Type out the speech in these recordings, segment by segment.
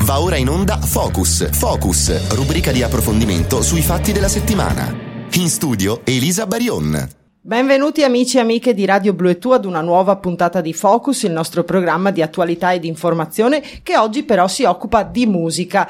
Va ora in onda Focus, rubrica di approfondimento sui fatti della settimana. In studio Elisa Barion. Benvenuti amici e amiche di Radio Blu e Tu ad una nuova puntata di Focus, il nostro programma di attualità e di informazione che oggi però si occupa di musica,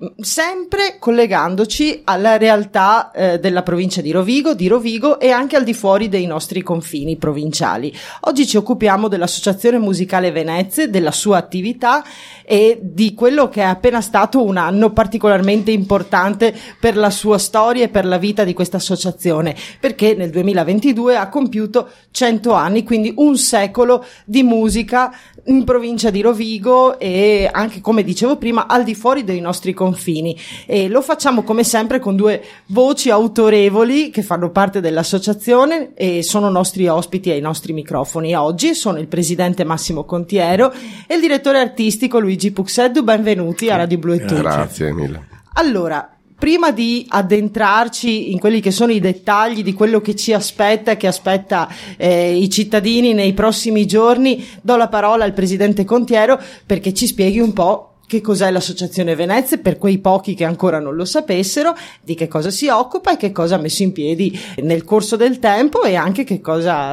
sempre collegandoci alla realtà della provincia di Rovigo e anche al di fuori dei nostri confini provinciali. Oggi ci occupiamo dell'Associazione Musicale Venezia, della sua attività e di quello che è appena stato un anno particolarmente importante per la sua storia e per la vita di questa associazione, perché nel 2022 ha compiuto 100 anni, quindi un secolo di musica in provincia di Rovigo e anche, come dicevo prima, al di fuori dei nostri confini. E lo facciamo come sempre con due voci autorevoli che fanno parte dell'associazione e sono nostri ospiti ai nostri microfoni. Oggi sono il presidente Massimo Contiero e il direttore artistico Luigi Puxeddu. Benvenuti a Radio Blu e Tu. Grazie mille. Allora, prima di addentrarci in quelli che sono i dettagli di quello che ci aspetta e che aspetta i cittadini nei prossimi giorni, do la parola al presidente Contiero perché ci spieghi un po' che cos'è l'Associazione Venezia, per quei pochi che ancora non lo sapessero, di che cosa si occupa e che cosa ha messo in piedi nel corso del tempo e anche che cosa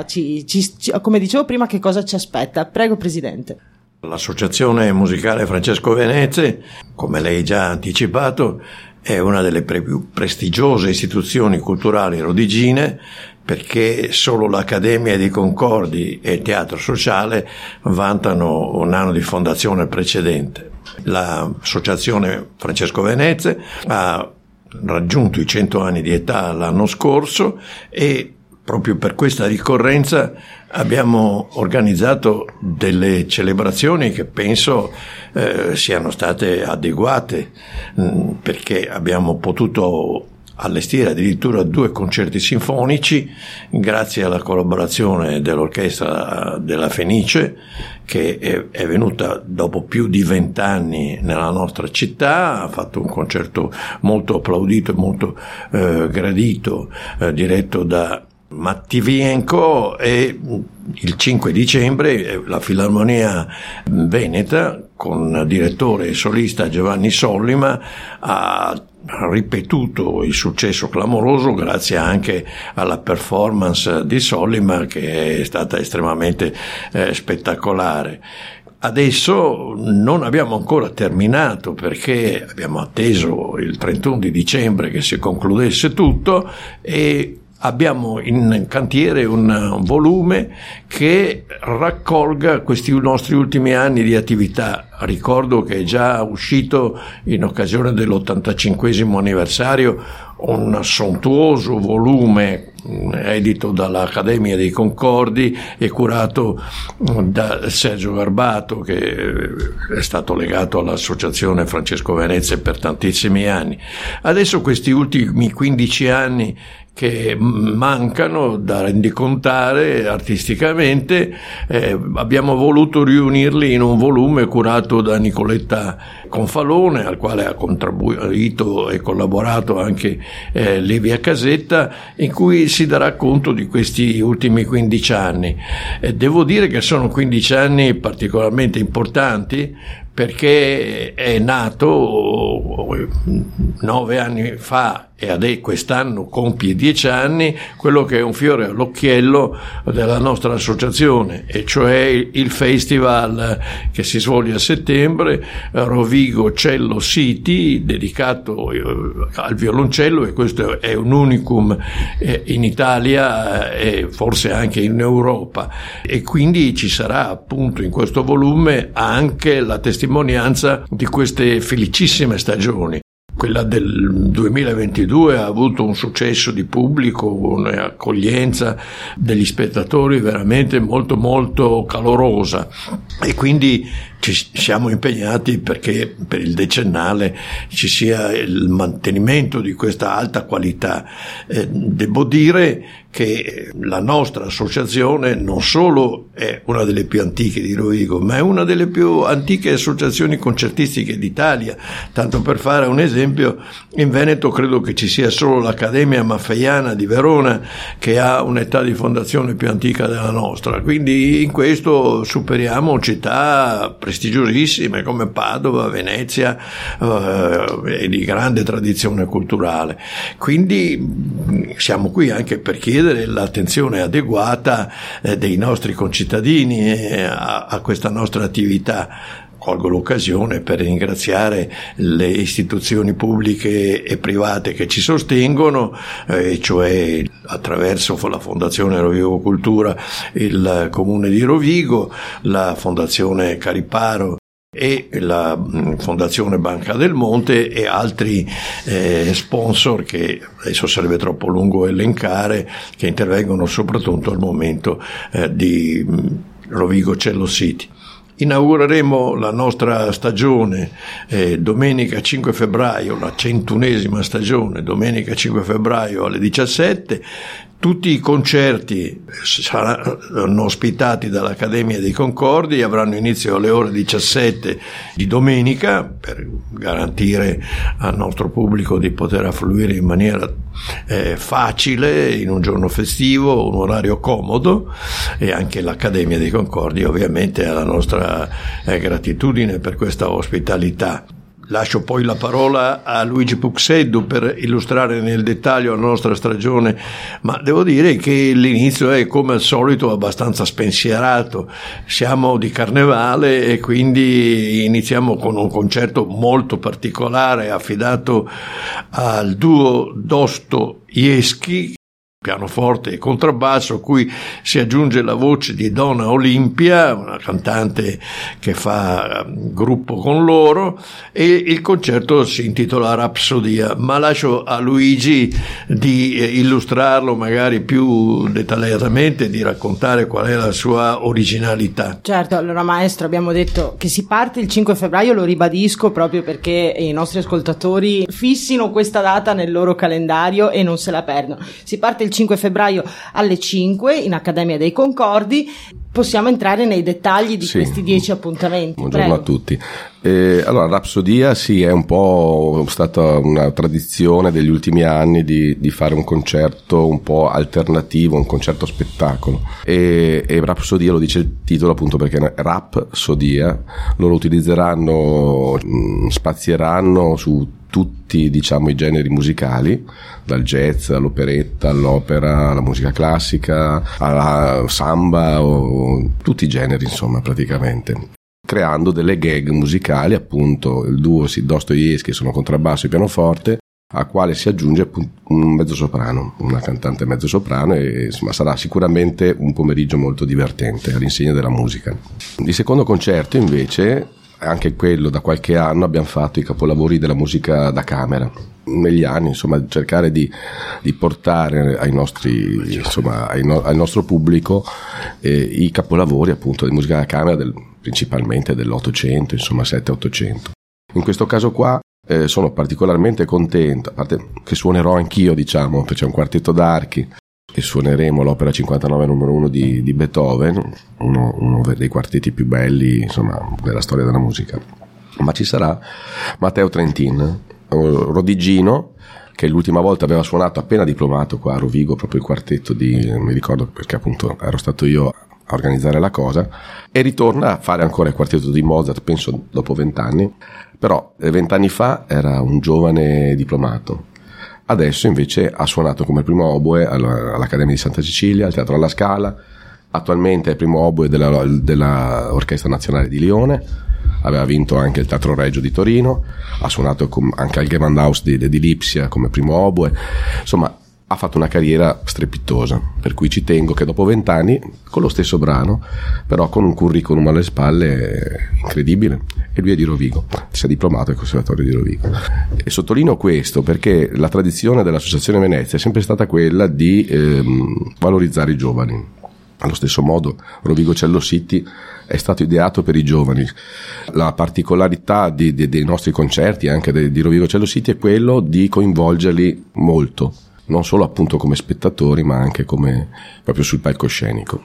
come dicevo prima, che cosa ci aspetta. Prego, presidente. L'Associazione Musicale Francesco Venezia, come lei già ha anticipato, è una delle più prestigiose istituzioni culturali rodigine, perché solo l'Accademia dei Concordi e il Teatro Sociale vantano un anno di fondazione precedente. L'Associazione Francesco Venezia ha raggiunto i 100 anni di età l'anno scorso e proprio per questa ricorrenza abbiamo organizzato delle celebrazioni che penso siano state adeguate, perché abbiamo potuto allestire addirittura 2 concerti sinfonici grazie alla collaborazione dell'orchestra della Fenice, che è venuta dopo più di 20 anni nella nostra città. Ha fatto un concerto molto applaudito e molto gradito, diretto da Mattivienko, e il 5 dicembre la Filarmonia Veneta con direttore e solista Giovanni Sollima ha ripetuto il successo clamoroso grazie anche alla performance di Sollima, che è stata estremamente spettacolare. Adesso non abbiamo ancora terminato perché abbiamo atteso il 31 di dicembre che si concludesse tutto e abbiamo in cantiere un volume che raccolga questi nostri ultimi anni di attività. Ricordo che è già uscito in occasione dell'85° anniversario un sontuoso volume edito dall'Accademia dei Concordi e curato da Sergio Garbato, che è stato legato all'Associazione Francesco Venezia per tantissimi anni. Adesso questi ultimi 15 anni che mancano da rendicontare artisticamente, abbiamo voluto riunirli in un volume curato da Nicoletta Confalone, al quale ha contribuito e collaborato anche Livia Casetta, in cui si darà conto di questi ultimi 15 anni. Devo dire che sono 15 anni particolarmente importanti, perché è nato 9 anni fa e quest'anno compie 10 anni quello che è un fiore all'occhiello della nostra associazione, e cioè il festival che si svolge a settembre, Rovigo Cello City, dedicato al violoncello, e questo è un unicum in Italia e forse anche in Europa, e quindi ci sarà appunto in questo volume anche la testimonianza di queste felicissime stagioni. Quella del 2022 ha avuto un successo di pubblico, un'accoglienza degli spettatori veramente molto molto calorosa, e quindi ci siamo impegnati perché per il decennale ci sia il mantenimento di questa alta qualità. Devo dire che la nostra associazione non solo è una delle più antiche di Rovigo, ma è una delle più antiche associazioni concertistiche d'Italia. Tanto per fare un esempio, in Veneto credo che ci sia solo l'Accademia Maffeiana di Verona che ha un'età di fondazione più antica della nostra, quindi in questo superiamo città prestigiosissime come Padova, Venezia, e di grande tradizione culturale. Quindi siamo qui anche per chiedere l'attenzione adeguata dei nostri concittadini a questa nostra attività. Colgo l'occasione per ringraziare le istituzioni pubbliche e private che ci sostengono, cioè attraverso la Fondazione Rovigo Cultura, il Comune di Rovigo, la Fondazione Cariparo e la Fondazione Banca del Monte e altri sponsor che adesso sarebbe troppo lungo elencare, che intervengono soprattutto al momento di Rovigo Cello City. Inaugureremo la nostra stagione domenica 5 febbraio, la 101esima stagione, domenica 5 febbraio alle 17. Tutti i concerti saranno ospitati dall'Accademia dei Concordi, avranno inizio alle ore 17 di domenica per garantire al nostro pubblico di poter affluire in maniera facile in un giorno festivo, un orario comodo, e anche l'Accademia dei Concordi ovviamente ha la nostra gratitudine per questa ospitalità. Lascio poi la parola a Luigi Puxeddu per illustrare nel dettaglio la nostra stagione, ma devo dire che l'inizio è come al solito abbastanza spensierato. Siamo di carnevale e quindi iniziamo con un concerto molto particolare affidato al duo Dostoevskij, pianoforte e contrabbasso, a cui si aggiunge la voce di Donna Olimpia, una cantante che fa gruppo con loro, e il concerto si intitola Rapsodia, ma lascio a Luigi di illustrarlo magari più dettagliatamente, di raccontare qual è la sua originalità. Certo, allora maestro, abbiamo detto che si parte il 5 febbraio, lo ribadisco proprio perché i nostri ascoltatori fissino questa data nel loro calendario e non se la perdono. Si parte il 5 febbraio alle 5 in Accademia dei Concordi. Possiamo entrare nei dettagli di questi 10 appuntamenti. Buongiorno Prego. a tutti. Allora, Rapsodia sì, è un po' stata una tradizione degli ultimi anni di fare un concerto un po' alternativo, un concerto spettacolo. E Rapsodia lo dice il titolo appunto perché Rapsodia loro utilizzeranno, spazieranno su tutti, diciamo, i generi musicali, dal jazz all'operetta, all'opera, alla musica classica, alla samba, o tutti i generi, insomma, praticamente, creando delle gag musicali, appunto il duo Dostoevskij, sono contrabbasso e pianoforte, a quale si aggiunge un mezzosoprano, una cantante mezzosoprano, e insomma sarà sicuramente un pomeriggio molto divertente all'insegna della musica. Il secondo concerto invece, anche quello da qualche anno, abbiamo fatto i capolavori della musica da camera. Negli anni, insomma, cercare di portare ai nostri, insomma, al nostro pubblico i capolavori appunto di musica da camera principalmente dell'Ottocento, insomma 7-800. In questo caso qua sono particolarmente contento, a parte che suonerò anch'io, diciamo, perché c'è un quartetto d'archi e suoneremo l'opera 59 numero 1 di Beethoven, uno dei quartetti più belli, insomma, della storia della musica. Ma ci sarà Matteo Trentin, rodigino, che l'ultima volta aveva suonato appena diplomato qua a Rovigo, proprio il quartetto mi ricordo perché appunto ero stato io a organizzare la cosa, e ritorna a fare ancora il quartetto di Mozart, penso dopo 20 anni, però 20 anni fa era un giovane diplomato. Adesso invece ha suonato come primo oboe all'Accademia di Santa Cecilia, al Teatro alla Scala, attualmente è primo oboe della Orchestra Nazionale di Lione, aveva vinto anche il Teatro Regio di Torino, ha suonato anche al Gewandhaus di Lipsia come primo oboe, insomma ha fatto una carriera strepitosa, per cui ci tengo che dopo 20 anni, con lo stesso brano, però con un curriculum alle spalle incredibile, e lui è di Rovigo, si è diplomato al Conservatorio di Rovigo. E sottolineo questo perché la tradizione dell'Associazione Venezia è sempre stata quella di valorizzare i giovani. Allo stesso modo Rovigo Cello City è stato ideato per i giovani. La particolarità dei nostri concerti, anche di Rovigo Cello City, è quello di coinvolgerli molto, non solo appunto come spettatori, ma anche come proprio sul palcoscenico.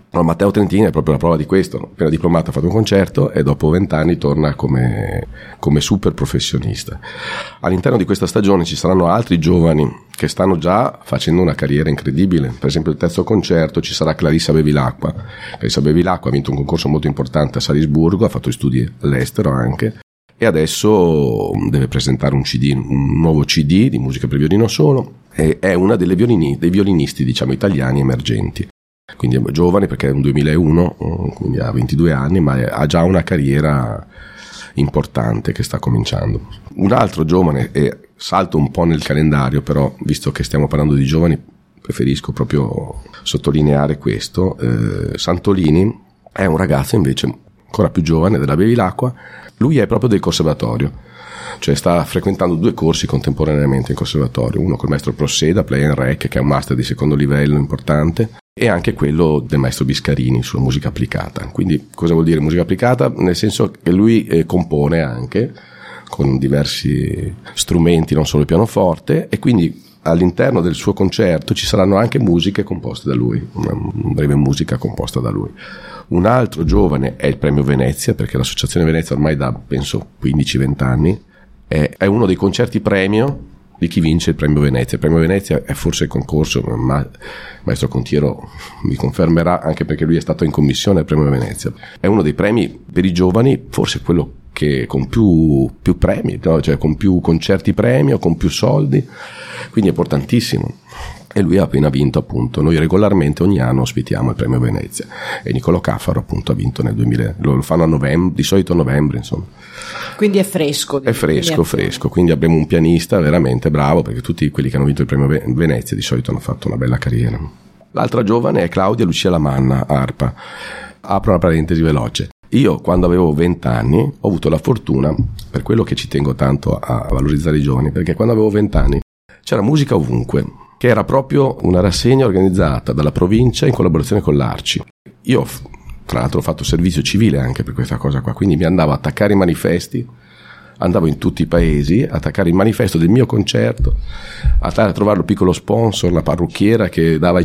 No, Matteo Trentini è proprio la prova di questo, appena diplomato ha fatto un concerto e dopo 20 anni torna come super professionista. All'interno di questa stagione ci saranno altri giovani che stanno già facendo una carriera incredibile. Per esempio il terzo concerto ci sarà Clarissa Bevilacqua. Clarissa Bevilacqua ha vinto un concorso molto importante a Salisburgo, ha fatto studi all'estero anche, e adesso deve presentare un nuovo CD di musica per violino solo, e è una dei violinisti, diciamo, italiani emergenti. Quindi è giovane perché è un 2001, quindi ha 22 anni, ma ha già una carriera importante che sta cominciando. Un altro giovane, e salto un po' nel calendario, però visto che stiamo parlando di giovani preferisco proprio sottolineare questo. Santolini è un ragazzo invece ancora più giovane della Bevilacqua. Lui è proprio del conservatorio, cioè sta frequentando 2 corsi contemporaneamente in conservatorio, uno col maestro Prosseda, Play and Rec, che è un master di secondo livello importante, e anche quello del maestro Biscarini sulla musica applicata. Quindi cosa vuol dire musica applicata? Nel senso che lui compone anche con diversi strumenti, non solo il pianoforte, e quindi all'interno del suo concerto ci saranno anche musiche composte da lui, una breve musica composta da lui. Un altro giovane è il Premio Venezia, perché l'Associazione Venezia ormai da penso 15-20 anni è uno dei concerti premio di chi vince il Premio Venezia. Il Premio Venezia è forse il concorso, ma il maestro Contiero mi confermerà, anche perché lui è stato in commissione al Premio Venezia. È uno dei premi per i giovani, forse quello che con più premi, no? Cioè con più concerti premio, con più soldi, quindi è importantissimo. E lui ha appena vinto, appunto. Noi regolarmente ogni anno ospitiamo il Premio Venezia, e Niccolò Caffaro appunto ha vinto nel 2000, lo fanno a novembre, di solito a novembre, insomma. Quindi è fresco. È fresco, quindi abbiamo un pianista veramente bravo, perché tutti quelli che hanno vinto il Premio Venezia di solito hanno fatto una bella carriera. L'altra giovane è Claudia Lucia Lamanna, arpa. Apro una parentesi veloce. Io quando avevo 20 anni ho avuto la fortuna, per quello che ci tengo tanto a valorizzare i giovani, perché quando avevo 20 anni c'era musica ovunque, che era proprio una rassegna organizzata dalla provincia in collaborazione con l'Arci. Io tra l'altro ho fatto servizio civile anche per questa cosa qua, quindi mi andavo a attaccare i manifesti, andavo in tutti i paesi a attaccare il manifesto del mio concerto, a trovare il piccolo sponsor, la parrucchiera che dava le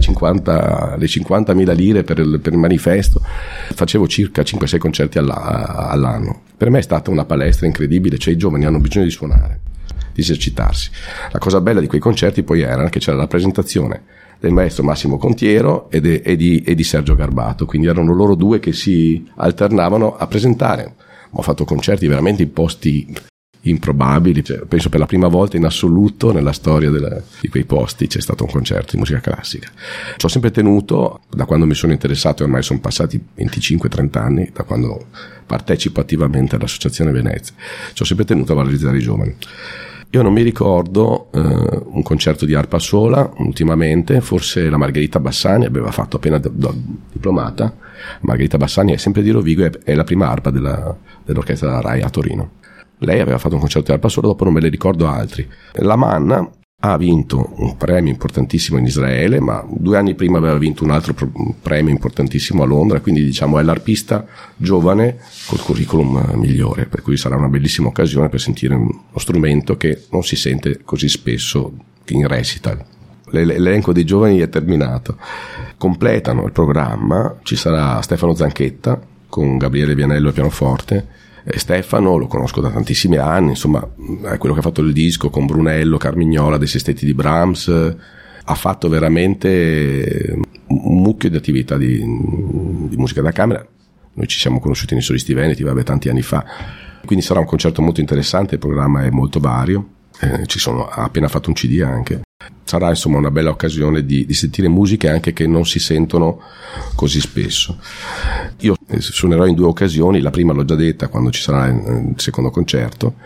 50.000 lire per il manifesto. Facevo circa 5-6 concerti all'anno. Per me è stata una palestra incredibile, cioè i giovani hanno bisogno di suonare, di esercitarsi. La cosa bella di quei concerti poi era che c'era la presentazione del maestro Massimo Contiero e di Sergio Garbato, quindi erano loro due che si alternavano a presentare. Ho fatto concerti veramente in posti improbabili, cioè, penso per la prima volta in assoluto nella storia di quei posti c'è stato un concerto di musica classica. Ci ho sempre tenuto, da quando mi sono interessato, e ormai sono passati 25-30 anni da quando partecipo attivamente all'Associazione Venezia, ci ho sempre tenuto a valorizzare i giovani. Io non mi ricordo un concerto di arpa sola ultimamente, forse la Margherita Bassani aveva fatto appena diplomata. Margherita Bassani è sempre di Rovigo, è la prima arpa dell'orchestra della Rai a Torino. Lei aveva fatto un concerto di arpa sola, dopo non me ne ricordo altri. La Manna ha vinto un premio importantissimo in Israele, ma 2 anni prima aveva vinto un altro premio importantissimo a Londra, quindi diciamo è l'arpista giovane col curriculum migliore, per cui sarà una bellissima occasione per sentire uno strumento che non si sente così spesso in recital. L'elenco dei giovani è terminato. Completano il programma, ci sarà Stefano Zanchetta con Gabriele Vianello al pianoforte. Stefano lo conosco da tantissimi anni, insomma è quello che ha fatto il disco con Brunello, Carmignola, dei sestetti di Brahms, ha fatto veramente un mucchio di attività di musica da camera. Noi ci siamo conosciuti nei Solisti Veneti, tanti anni fa, quindi sarà un concerto molto interessante, il programma è molto vario, ha appena fatto un CD anche. Sarà insomma una bella occasione di sentire musiche anche che non si sentono così spesso. Io suonerò in 2 occasioni, la prima l'ho già detta quando ci sarà il secondo concerto,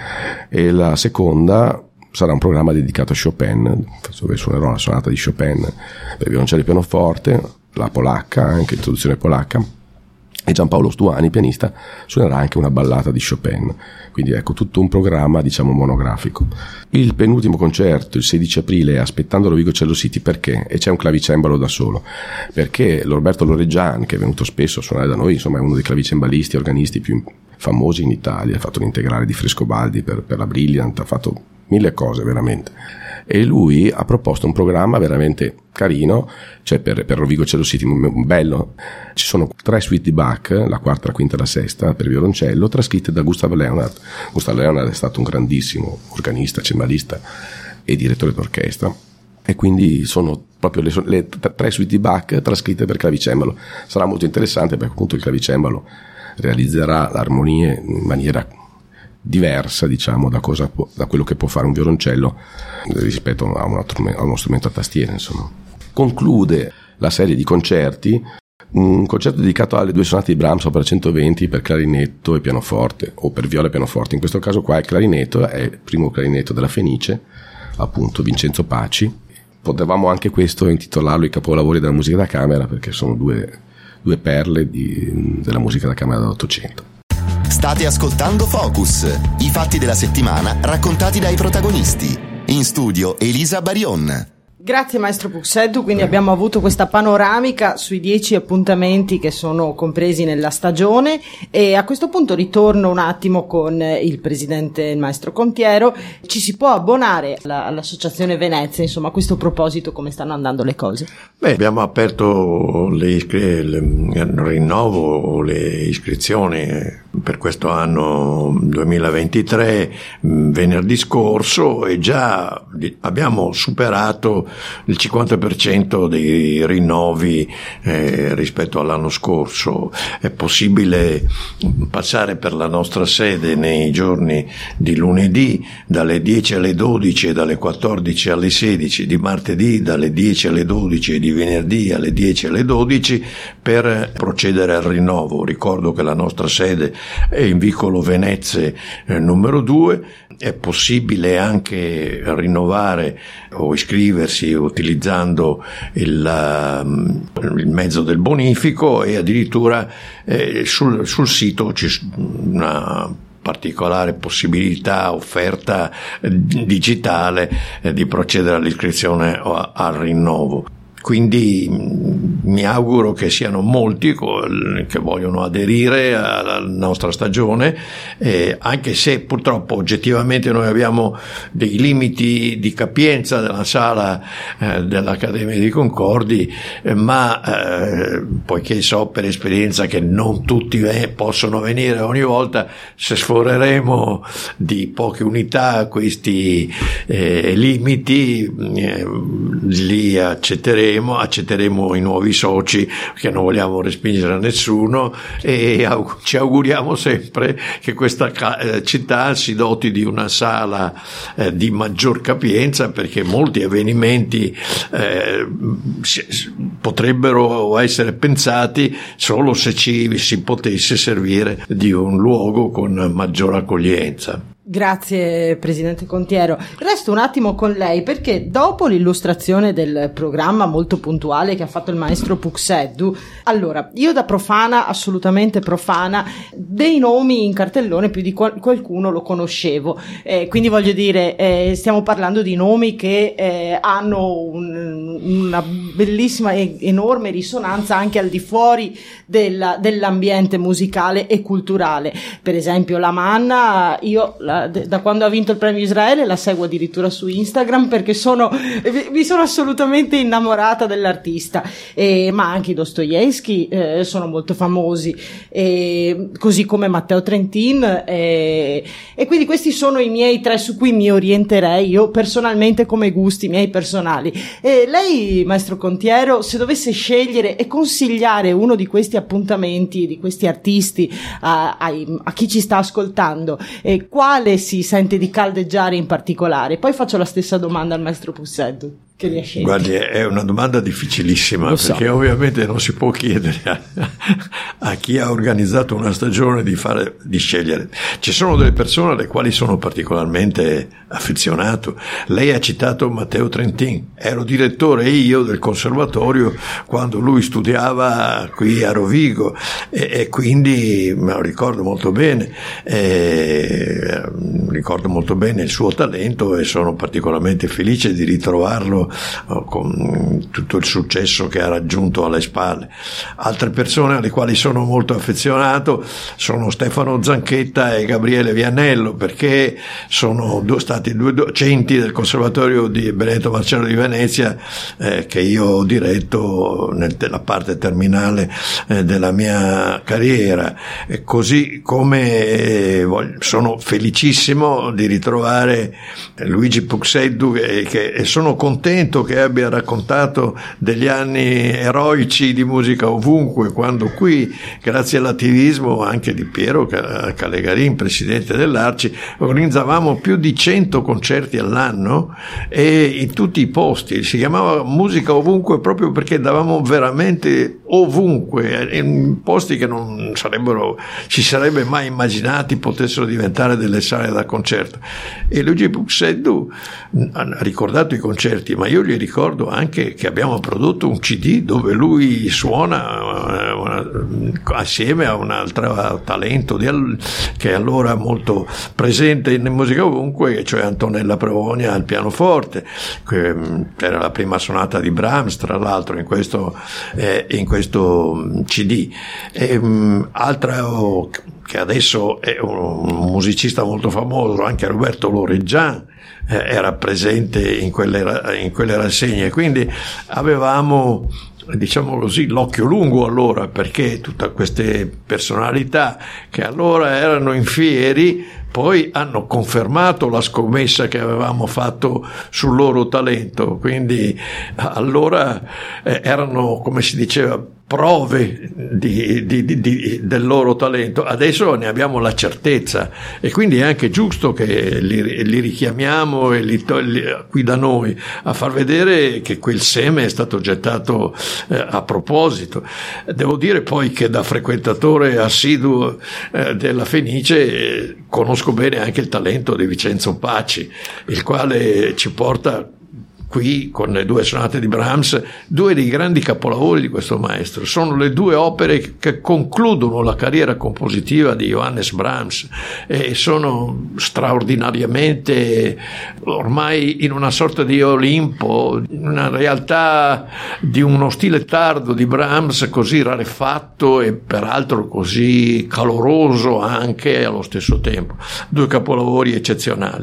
e la seconda sarà un programma dedicato a Chopin, dove suonerò la sonata di Chopin per violoncello e pianoforte, la polacca, anche introduzione polacca, e Giampaolo Stuani, pianista, suonerà anche una ballata di Chopin. Quindi ecco tutto un programma diciamo monografico. Il penultimo concerto il 16 aprile è Aspettando Rovigo Cello City, perché? E c'è un clavicembalo da solo, perché Roberto Loreggian, che è venuto spesso a suonare da noi, insomma è uno dei clavicembalisti organisti più famosi in Italia, ha fatto l'integrale di Frescobaldi per la Brilliant, ha fatto mille cose veramente. E lui ha proposto un programma veramente carino, cioè per Rovigo Cello City, bello. Ci sono 3 suite di Bach, la quarta, la quinta e la sesta, per violoncello, trascritte da Gustav Leonhardt. Gustav Leonhardt è stato un grandissimo organista, cembalista e direttore d'orchestra, e quindi sono proprio le 3 suite di Bach trascritte per clavicembalo. Sarà molto interessante perché appunto il clavicembalo realizzerà l'armonia in maniera diversa, diciamo, da quello che può fare un violoncello rispetto a uno strumento a tastiera, insomma. Conclude la serie di concerti un concerto dedicato alle 2 sonate di Brahms opera 120 per clarinetto e pianoforte, o per viola e pianoforte. In questo caso qua il clarinetto è il primo clarinetto della Fenice, appunto Vincenzo Paci. Potevamo anche questo intitolarlo i capolavori della musica da camera, perché sono due perle della musica da camera dell'Ottocento. State ascoltando Focus, i fatti della settimana raccontati dai protagonisti. In studio Elisa Barion. Grazie maestro Puxeddu, quindi abbiamo avuto questa panoramica sui 10 appuntamenti che sono compresi nella stagione, e a questo punto ritorno un attimo con il presidente, il maestro Contiero. Ci si può abbonare all'Associazione Venezia, insomma, a questo proposito come stanno andando le cose? Abbiamo aperto il rinnovo, le iscrizioni per questo anno 2023 venerdì scorso, e già abbiamo superato il 50% dei rinnovi rispetto all'anno scorso. È possibile passare per la nostra sede nei giorni di lunedì dalle 10 alle 12 e dalle 14 alle 16, di martedì dalle 10 alle 12 e di venerdì alle 10 alle 12 per procedere al rinnovo. Ricordo che la nostra sede è in vicolo Venezia numero 2. È possibile anche rinnovare o iscriversi utilizzando il mezzo del bonifico, e addirittura sul sito c'è una particolare possibilità, offerta digitale di procedere all'iscrizione o al rinnovo. Quindi mi auguro che siano molti che vogliono aderire alla nostra stagione, anche se purtroppo oggettivamente noi abbiamo dei limiti di capienza della sala dell'Accademia dei Concordi, ma poiché so per esperienza che non tutti possono venire ogni volta, se sforeremo di poche unità questi limiti, li accetteremo i nuovi soci, che non vogliamo respingere a nessuno, e ci auguriamo sempre che questa città si doti di una sala di maggior capienza, perché molti avvenimenti potrebbero essere pensati solo se ci si potesse servire di un luogo con maggior accoglienza. Grazie Presidente Contiero. Resto un attimo con lei, perché dopo l'illustrazione del programma molto puntuale che ha fatto il maestro Puxeddu, allora io da profana, assolutamente profana, dei nomi in cartellone più di qualcuno lo conoscevo, quindi voglio dire, stiamo parlando di nomi che hanno una bellissima e enorme risonanza anche al di fuori dell'ambiente musicale e culturale. Per esempio la Manna, io da quando ha vinto il premio Israele la seguo addirittura su Instagram, perché mi sono assolutamente innamorata dell'artista, ma anche i Dostoevsky sono molto famosi, così come Matteo Trentin, e quindi questi sono i miei 3 su cui mi orienterei io personalmente, come gusti miei personali. Lei maestro Contiero, se dovesse scegliere e consigliare uno di questi appuntamenti, di questi artisti a chi ci sta ascoltando, quale si sente di caldeggiare in particolare? Poi faccio la stessa domanda al maestro Puxeddu, che li ha scelti. Guardi, è una domanda difficilissima, perché ovviamente non si può chiedere a chi ha organizzato una stagione di scegliere. Ci sono delle persone alle quali sono particolarmente affezionato. Lei ha citato Matteo Trentin, ero direttore io del conservatorio quando lui studiava qui a Rovigo, e quindi me lo ricordo molto bene, il suo talento, e sono particolarmente felice di ritrovarlo con tutto il successo che ha raggiunto alle spalle. Altre persone alle quali sono molto affezionato sono Stefano Zanchetta e Gabriele Vianello, perché sono stati due docenti del Conservatorio di Benedetto Marcello di Venezia, che io ho diretto nella parte terminale della mia carriera, così come sono felicissimo di ritrovare Luigi Puxeddu, e sono contento che abbia raccontato degli anni eroici di Musica Ovunque, quando qui, grazie all'attivismo anche di Piero Callegarin, presidente dell'Arci, organizzavamo più di 100 concerti all'anno e in tutti i posti. Si chiamava Musica Ovunque proprio perché davamo veramente ovunque, in posti che non ci sarebbe mai immaginati potessero diventare delle sale da concerto. E Luigi Puxeddu ha ricordato i concerti, ma io gli ricordo anche che abbiamo prodotto un CD dove lui suona assieme a un altro talento che è allora molto presente in Musica Ovunque, cioè Antonella Prevogna al pianoforte, che era la prima sonata di Brahms, tra l'altro, in questo CD. Altro che adesso è un musicista molto famoso, anche Roberto Loreggian era presente in quelle rassegne, quindi avevamo, diciamo così, l'occhio lungo allora, perché tutte queste personalità che allora erano in fieri poi hanno confermato la scommessa che avevamo fatto sul loro talento, quindi allora erano, come si diceva, prove del loro talento. Adesso ne abbiamo la certezza e quindi è anche giusto che li richiamiamo e qui da noi a far vedere che quel seme è stato gettato a proposito. Devo dire poi che da frequentatore assiduo della Fenice conosco bene anche il talento di Vincenzo Paci, il quale ci porta qui con le due sonate di Brahms, due dei grandi capolavori di questo maestro. Sono le due opere che concludono la carriera compositiva di Johannes Brahms e sono straordinariamente ormai in una sorta di Olimpo, una realtà di uno stile tardo di Brahms così rarefatto e peraltro così caloroso anche allo stesso tempo. Due capolavori eccezionali.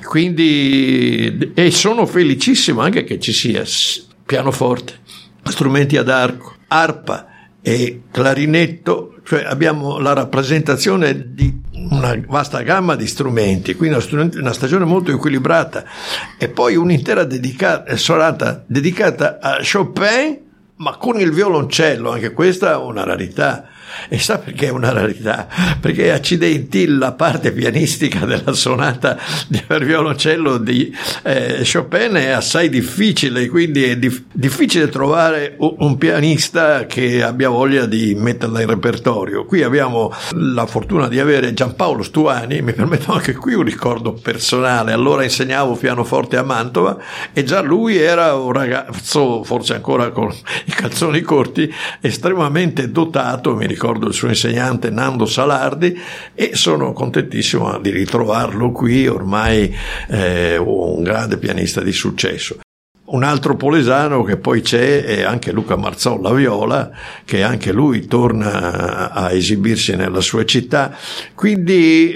Quindi, e sono felicissimo anche che ci sia pianoforte, strumenti ad arco, arpa e clarinetto, cioè abbiamo la rappresentazione di una vasta gamma di strumenti, quindi una stagione molto equilibrata, e poi un'intera sonata dedicata a Chopin, ma con il violoncello, anche questa è una rarità. E sa perché è una rarità? Perché accidenti la parte pianistica della sonata per violoncello di Chopin è assai difficile, quindi è difficile trovare un pianista che abbia voglia di metterla in repertorio. Qui abbiamo la fortuna di avere Giampaolo Stuani, mi permetto anche qui un ricordo personale. Allora insegnavo pianoforte a Mantova e già lui era un ragazzo, forse ancora con i calzoni corti, estremamente dotato. Mi ricordo il suo insegnante Nando Salardi, e sono contentissimo di ritrovarlo qui, ormai un grande pianista di successo. Un altro polesano che poi c'è è anche Luca Marzolla viola, che anche lui torna a esibirsi nella sua città, quindi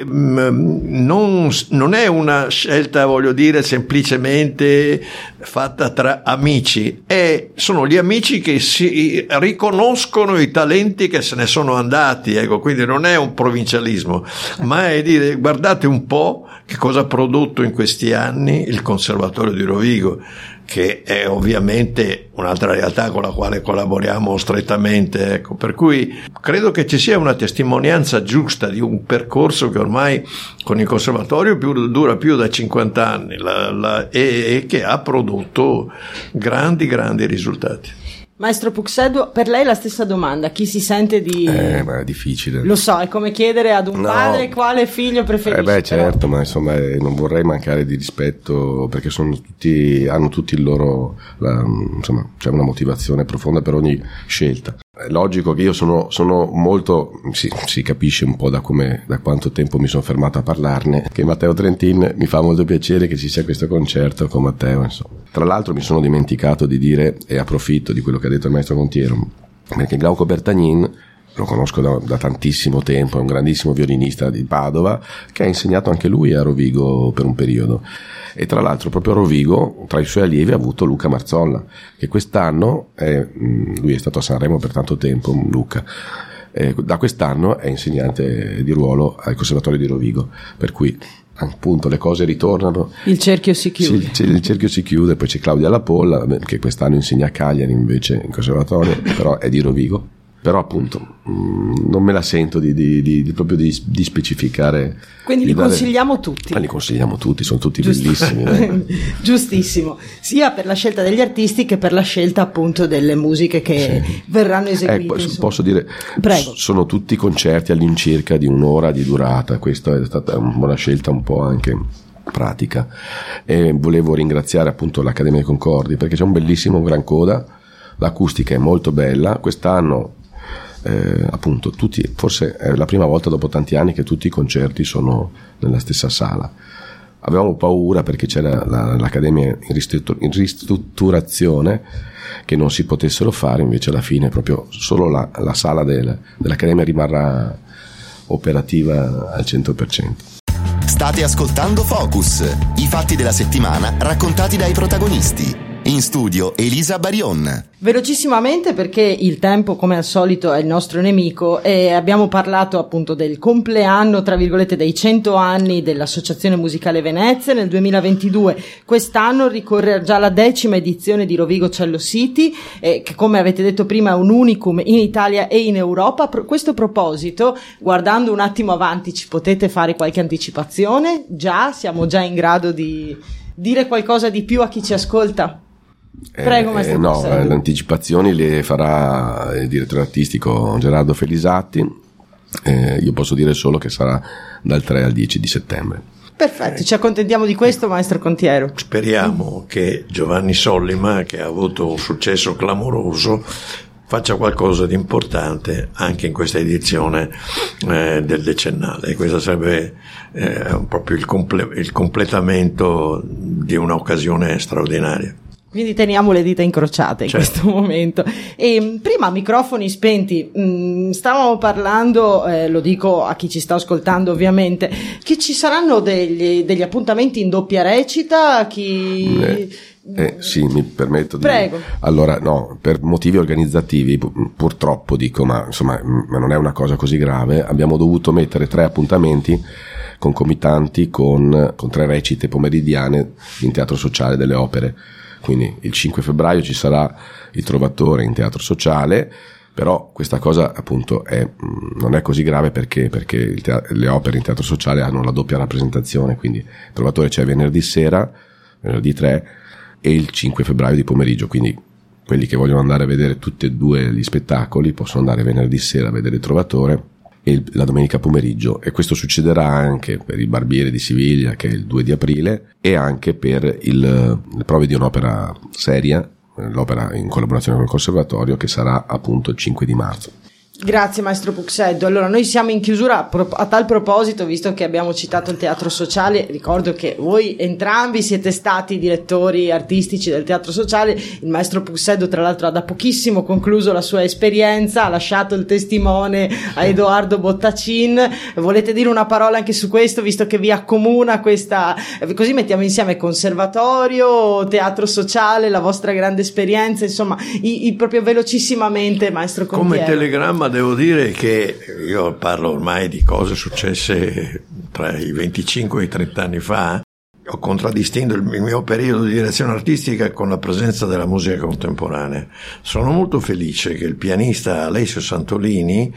non è una scelta, voglio dire, semplicemente fatta tra amici, sono gli amici che si riconoscono i talenti che se ne sono andati, ecco, quindi non è un provincialismo, ma è dire: guardate un po' che cosa ha prodotto in questi anni il Conservatorio di Rovigo, che è ovviamente un'altra realtà con la quale collaboriamo strettamente, ecco. Per cui credo che ci sia una testimonianza giusta di un percorso che ormai con il Conservatorio dura più da 50 anni e che ha prodotto grandi risultati. Maestro Puxeddu, per lei la stessa domanda: chi si sente di... Ma è difficile. Lo so, è come chiedere ad un padre quale figlio preferisce. Certo, ma insomma non vorrei mancare di rispetto, perché hanno tutti il loro, insomma, c'è una motivazione profonda per ogni scelta. È logico che io sono molto, si capisce un po' da quanto tempo mi sono fermato a parlarne, che Matteo Trentin mi fa molto piacere che ci sia questo concerto con Matteo, insomma. Tra l'altro mi sono dimenticato di dire, e approfitto di quello che ha detto il maestro Contiero, perché Glauco Bertagnin lo conosco da tantissimo tempo, è un grandissimo violinista di Padova che ha insegnato anche lui a Rovigo per un periodo, e tra l'altro proprio a Rovigo tra i suoi allievi ha avuto Luca Marzolla, che quest'anno lui è stato a Sanremo per tanto tempo, Luca, da quest'anno è insegnante di ruolo al Conservatorio di Rovigo, per cui appunto le cose ritornano, il cerchio si chiude. Il cerchio si chiude. Poi c'è Claudia Lapolla che quest'anno insegna a Cagliari invece in conservatorio, però è di Rovigo. Però appunto non me la sento proprio di specificare. Quindi li consigliamo tutti. Li consigliamo tutti, sono tutti bellissimi. Giustissimo, sia per la scelta degli artisti che per la scelta appunto delle musiche che verranno eseguite. Posso dire, prego. Sono tutti concerti all'incirca di un'ora di durata, questa è stata una scelta un po' anche pratica, e volevo ringraziare appunto l'Accademia dei Concordi perché c'è un bellissimo Gran Coda, l'acustica è molto bella, quest'anno appunto forse è la prima volta dopo tanti anni che tutti i concerti sono nella stessa sala. Avevamo paura perché c'era l'Accademia in ristrutturazione che non si potessero fare, invece alla fine proprio solo la sala dell'Accademia rimarrà operativa al 100%. State ascoltando Focus, i fatti della settimana raccontati dai protagonisti. In studio Elisa Barion. Velocissimamente, perché il tempo come al solito è il nostro nemico, e abbiamo parlato appunto del compleanno tra virgolette dei 100 anni dell'Associazione Musicale Venezia nel 2022. Quest'anno ricorre già la 10ª edizione di Rovigo Cello City, che come avete detto prima è un unicum in Italia e in Europa. A questo proposito, guardando un attimo avanti, ci potete fare qualche anticipazione? Siamo già in grado di dire qualcosa di più a chi ci ascolta? Prego, maestro. No, le anticipazioni le farà il direttore artistico Gerardo Felisatti. Io posso dire solo che sarà dal 3 al 10 di settembre. Perfetto, ci accontentiamo di questo, maestro Contiero. Speriamo che Giovanni Sollima, che ha avuto un successo clamoroso, faccia qualcosa di importante anche in questa edizione del decennale. Questo sarebbe proprio il completamento di un'occasione straordinaria. Quindi teniamo le dita incrociate in questo momento. E prima, microfoni spenti, stavamo parlando, lo dico a chi ci sta ascoltando ovviamente, che ci saranno degli appuntamenti in doppia recita, sì, mi permetto di... Prego. Allora, no, per motivi organizzativi, purtroppo dico, ma insomma, ma non è una cosa così grave, abbiamo dovuto mettere 3 appuntamenti concomitanti con 3 recite pomeridiane in Teatro Sociale delle Opere. Quindi il 5 febbraio ci sarà il Trovatore in Teatro Sociale, però questa cosa appunto non è così grave perché le opere in Teatro Sociale hanno la doppia rappresentazione, quindi il Trovatore c'è venerdì sera, venerdì 3, e il 5 febbraio di pomeriggio, quindi quelli che vogliono andare a vedere tutti e 2 gli spettacoli possono andare venerdì sera a vedere il Trovatore e la domenica pomeriggio, e questo succederà anche per il Barbiere di Siviglia, che è il 2 di aprile, e anche per le prove di un'opera seria, l'opera in collaborazione con il Conservatorio, che sarà appunto il 5 di marzo. Grazie maestro Puxeddo. Allora noi siamo in chiusura. A tal proposito, visto che abbiamo citato il Teatro Sociale, ricordo che voi entrambi siete stati direttori artistici del Teatro Sociale. Il maestro Puxeddo tra l'altro ha da pochissimo concluso la sua esperienza, ha lasciato il testimone a Edoardo Bottacin. Volete dire una parola anche su questo, visto che vi accomuna questa, così mettiamo insieme Conservatorio, Teatro Sociale, la vostra grande esperienza, insomma proprio velocissimamente maestro Contiero. Come telegramma devo dire che io parlo ormai di cose successe tra i 25 e i 30 anni fa. Ho contraddistinto il mio periodo di direzione artistica con la presenza della musica contemporanea. Sono molto felice che il pianista Alessio Santolini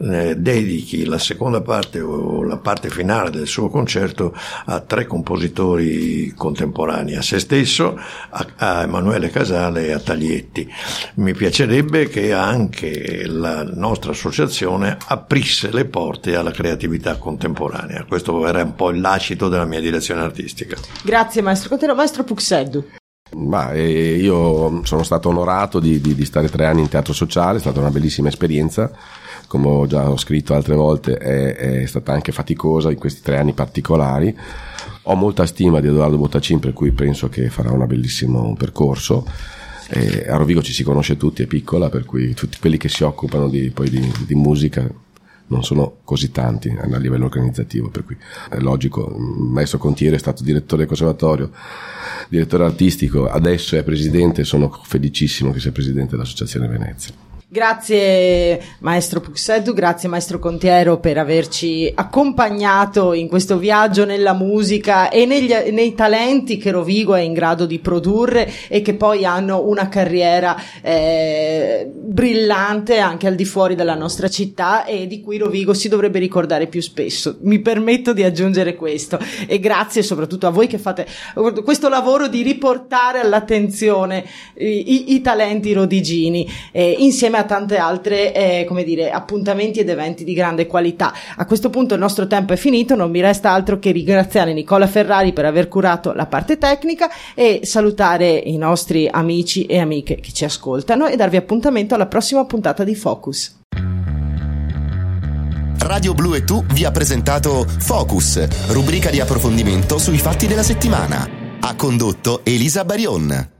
dedichi la seconda parte o la parte finale del suo concerto a 3 compositori contemporanei, a se stesso, a Emanuele Casale e a Taglietti. Mi piacerebbe che anche la nostra associazione aprisse le porte alla creatività contemporanea. Questo era un po' il lascito della mia direzione artistica. Grazie maestro Contiero. Maestro Puxeddu. Ma io sono stato onorato di stare 3 anni in teatro sociale, è stata una bellissima esperienza, come ho già scritto altre volte è stata anche faticosa in questi 3 anni particolari. Ho molta stima di Edoardo Bottacin, per cui penso che farà un bellissimo percorso. A Rovigo ci si conosce tutti, è piccola, per cui tutti quelli che si occupano di musica non sono così tanti a livello organizzativo, per cui è logico. Il maestro Contiero è stato direttore del conservatorio, direttore artistico, adesso è presidente, sono felicissimo che sia presidente dell'Associazione Venezia. Grazie maestro Puxeddu, grazie maestro Contiero per averci accompagnato in questo viaggio nella musica e nei talenti che Rovigo è in grado di produrre e che poi hanno una carriera brillante anche al di fuori della nostra città e di cui Rovigo si dovrebbe ricordare più spesso. Mi permetto di aggiungere questo, e grazie soprattutto a voi che fate questo lavoro di riportare all'attenzione i talenti rodigini insieme a tante altre appuntamenti ed eventi di grande qualità. A questo punto il nostro tempo è finito, non mi resta altro che ringraziare Nicola Ferrari per aver curato la parte tecnica e salutare i nostri amici e amiche che ci ascoltano e darvi appuntamento alla prossima puntata di Focus. Radio Blu e Tu vi ha presentato Focus, rubrica di approfondimento sui fatti della settimana. Ha condotto Elisa Barion.